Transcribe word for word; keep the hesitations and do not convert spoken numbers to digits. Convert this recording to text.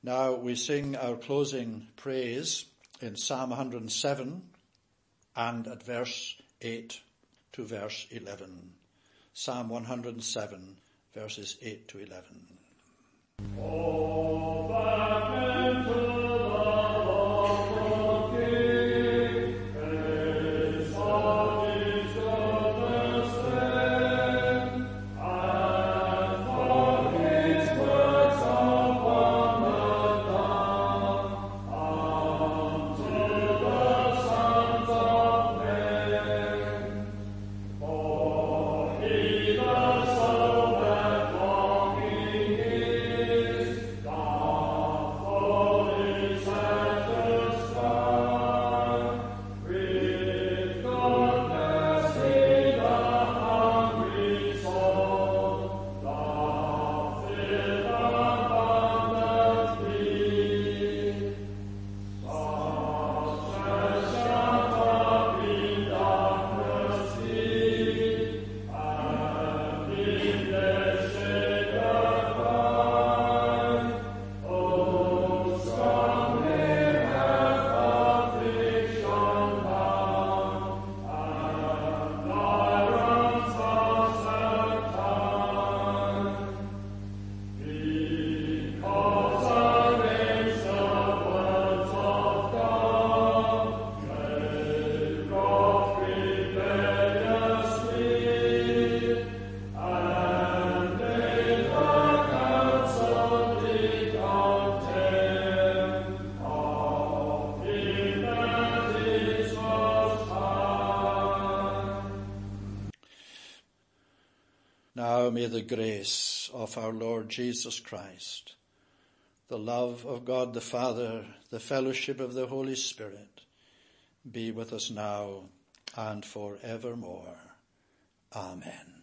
Now we sing our closing praise in Psalm one hundred seven and at verse eight to verse eleven. Psalm one hundred seven, verses eight to eleven. Oh, back into the love of King, praise of His goodness then, and for His works upon the dawn, unto the sons of men. For He the soul that longing is, doth fully satisfy. With goodness He the hungry soul doth fill abundantly. Such as shall not in darkness see, and in their shade abide. O strongly hath affliction bound, and irons thus at time. Because against the words of God, they wrought rebelliously, and made the counsel did contemn of Him that is most high. Now may the grace of our Lord Jesus Christ, the love of God the Father, the fellowship of the Holy Spirit, be with us now and forevermore. Amen.